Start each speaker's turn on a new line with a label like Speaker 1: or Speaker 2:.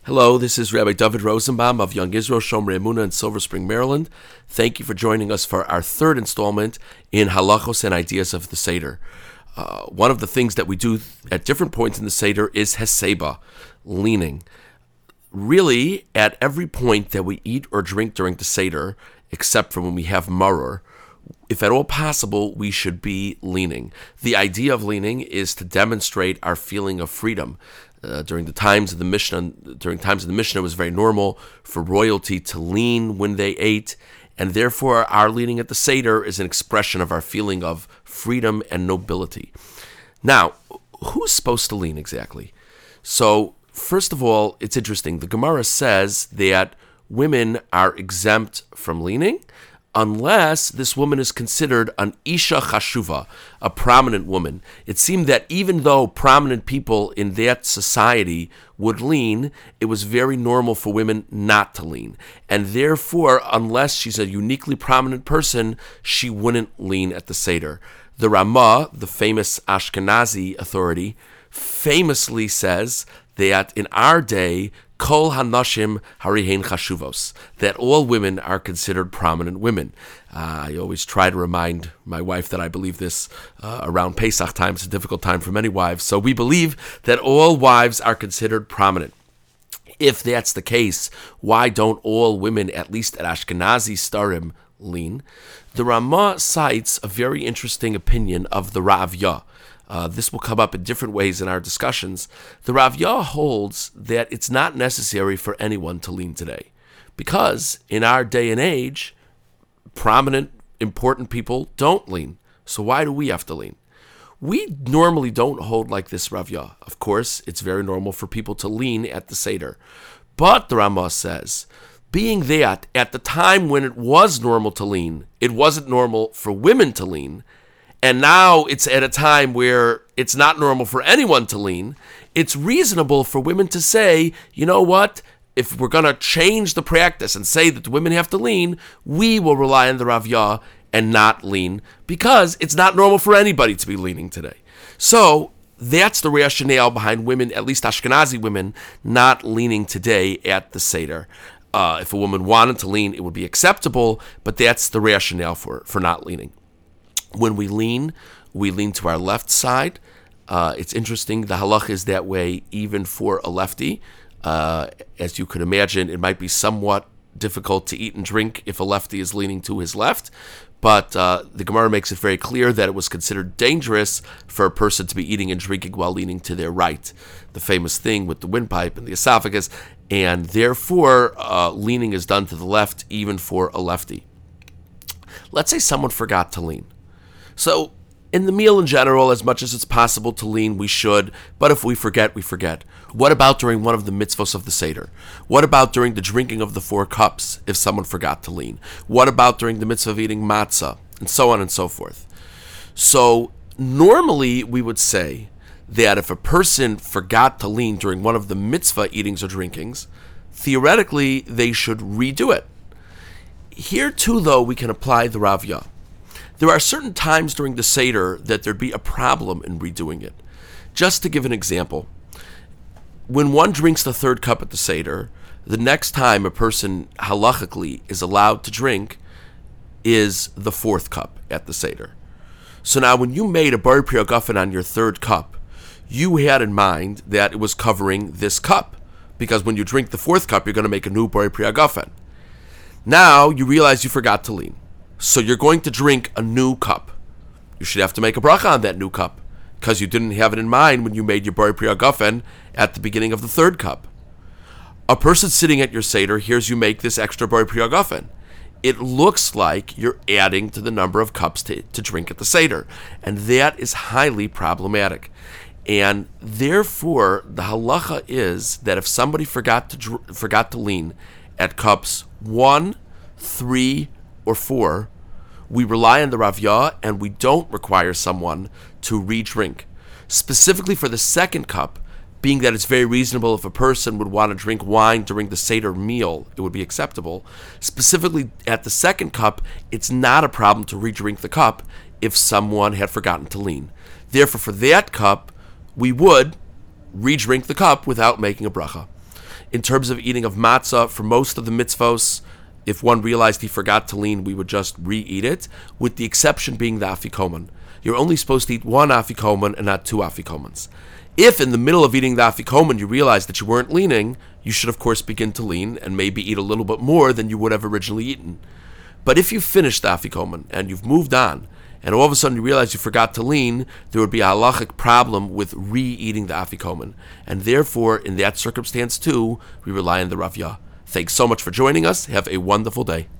Speaker 1: Hello, this is Rabbi David Rosenbaum of Young Israel Shomrei Emunah in Silver Spring, Maryland. Thank you for joining us for our third installment in Halachos and Ideas of the Seder. One of the things that we do at different points in the Seder is Heseba, leaning. Really, at every point that we eat or drink during the Seder, except for when we have maror, if at all possible, we should be leaning. The idea of leaning is to demonstrate our feeling of freedom. During times of the Mishnah, it was very normal for royalty to lean when they ate, and therefore our leaning at the Seder is an expression of our feeling of freedom and nobility. Now, who's supposed to lean exactly? So, first of all, it's interesting. The Gemara says that women are exempt from leaning unless this woman is considered an Isha Chashuva, a prominent woman. It seemed that even though prominent people in that society would lean, it was very normal for women not to lean. And therefore, unless she's a uniquely prominent person, she wouldn't lean at the Seder. The Ramah, the famous Ashkenazi authority, famously says that in our day, Kol hanashim harihen chashuvos, that all women are considered prominent women. I always try to remind my wife that I believe this around Pesach time. It's a difficult time for many wives. So we believe that all wives are considered prominent. If that's the case, why don't all women, at least at Ashkenazi Starim, lean? The Ramah cites a very interesting opinion of the Ravya. This will come up in different ways in our discussions. The Ravya holds that it's not necessary for anyone to lean today, because in our day and age, prominent, important people don't lean. So why do we have to lean? We normally don't hold like this Ravya. Of course, it's very normal for people to lean at the Seder. But the Ramah says, being that at the time when it was normal to lean, it wasn't normal for women to lean, and now it's at a time where it's not normal for anyone to lean, it's reasonable for women to say, you know what, if we're going to change the practice and say that the women have to lean, we will rely on the Ravya and not lean, because it's not normal for anybody to be leaning today. So that's the rationale behind women, at least Ashkenazi women, not leaning today at the Seder. If a woman wanted to lean, it would be acceptable, but that's the rationale for not leaning. When we lean to our left side. It's interesting, the halach is that way even for a lefty. As you could imagine, it might be somewhat difficult to eat and drink if a lefty is leaning to his left, but the Gemara makes it very clear that it was considered dangerous for a person to be eating and drinking while leaning to their right. The famous thing with the windpipe and the esophagus, and therefore leaning is done to the left even for a lefty. Let's say someone forgot to lean. So, in the meal in general, as much as it's possible to lean, we should, but if we forget, we forget. What about during one of the mitzvos of the Seder? What about during the drinking of the 4 cups, if someone forgot to lean? What about during the mitzvah of eating matzah? And so on and so forth. So, normally we would say that if a person forgot to lean during one of the mitzvah eatings or drinkings, theoretically they should redo it. Here too, though, we can apply the Ravya. There are certain times during the Seder that there'd be a problem in redoing it. Just to give an example, when one drinks the 3rd cup at the Seder, the next time a person halachically is allowed to drink is the 4th cup at the Seder. So now when you made a Bari Pri Hagafen on your 3rd cup, you had in mind that it was covering this cup, because when you drink the 4th cup, you're going to make a new Bari Pri Hagafen. Now you realize you forgot to lean. So you're going to drink a new cup. You should have to make a bracha on that new cup, because you didn't have it in mind when you made your Bari Pri Hagafen at the beginning of the 3rd cup. A person sitting at your Seder hears you make this extra Bari Pri Hagafen. It looks like you're adding to the number of cups to drink at the Seder, and that is highly problematic. And therefore, the halacha is that if somebody forgot to lean at cups 1, 3, or 4, we rely on the Ravya and we don't require someone to re-drink. Specifically for the 2nd cup, being that it's very reasonable if a person would want to drink wine during the Seder meal, it would be acceptable. Specifically at the 2nd cup, it's not a problem to re-drink the cup if someone had forgotten to lean. Therefore, for that cup, we would re-drink the cup without making a bracha. In terms of eating of matzah, for most of the mitzvos, if one realized he forgot to lean, we would just re-eat it, with the exception being the afikoman. You're only supposed to eat one afikoman and not two afikomans. If in the middle of eating the afikoman you realize that you weren't leaning, you should of course begin to lean and maybe eat a little bit more than you would have originally eaten. But if you finished the afikoman and you've moved on, and all of a sudden you realize you forgot to lean, there would be a halachic problem with re-eating the afikoman. And therefore, in that circumstance too, we rely on the Rav Yah. Thanks so much for joining us. Have a wonderful day.